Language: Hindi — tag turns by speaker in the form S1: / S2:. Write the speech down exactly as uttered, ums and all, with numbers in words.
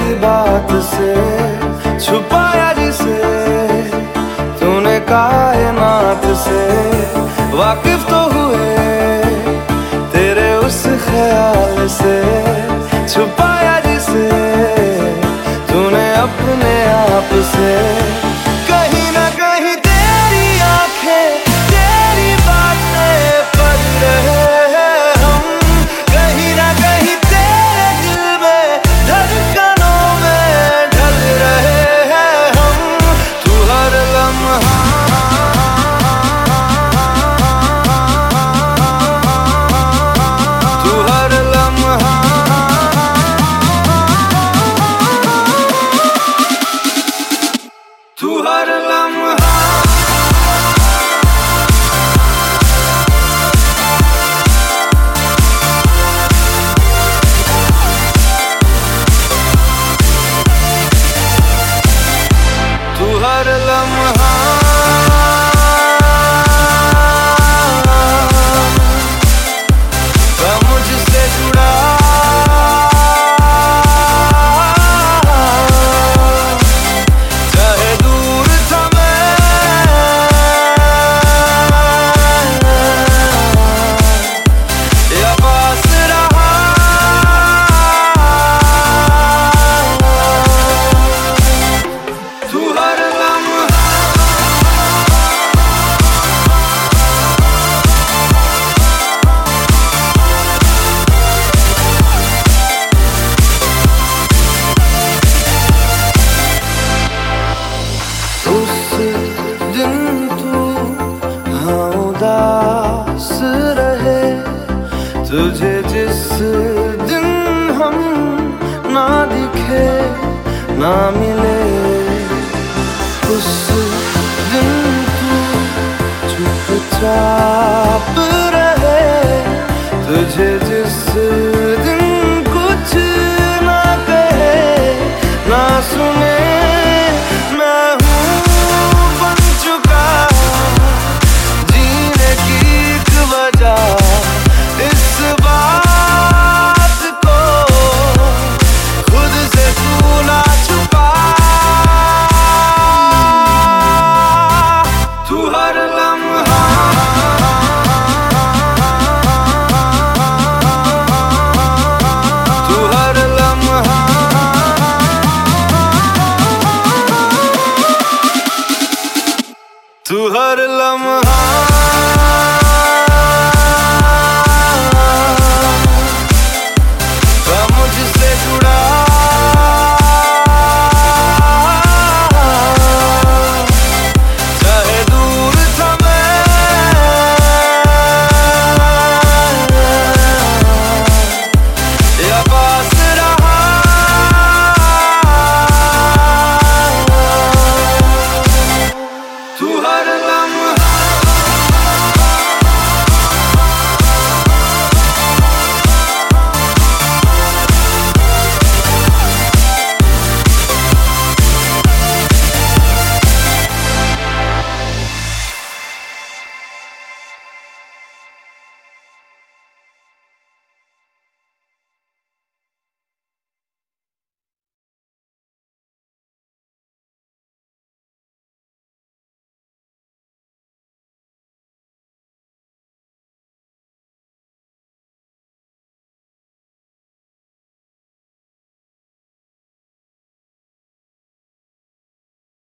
S1: तेरी बात से छुपाया जिसे तूने कायनात से, वाकिफ तो हुए तेरे उस ख्याल से, छुपाया जिसे तूने अपने आप से। कहीं ना कहीं तेरी आंखें तेरी बातें पढ़ रहे हम, कहीं ना कहीं तेरे दिल में धड़कनों में ढल रहे हैं हम। तू हर लम्हा तू हर लम्हा तू हर लम्हा तू हर लम्हा का मुझसे जुड़ा, चाहे दूर था मैं या पास रहा, तू हर लम्हा उस दिन तू हाँ उदास रहे, तुझे जिस दिन हम ना दिखे ना मिले, उस दिन तू चुपचाप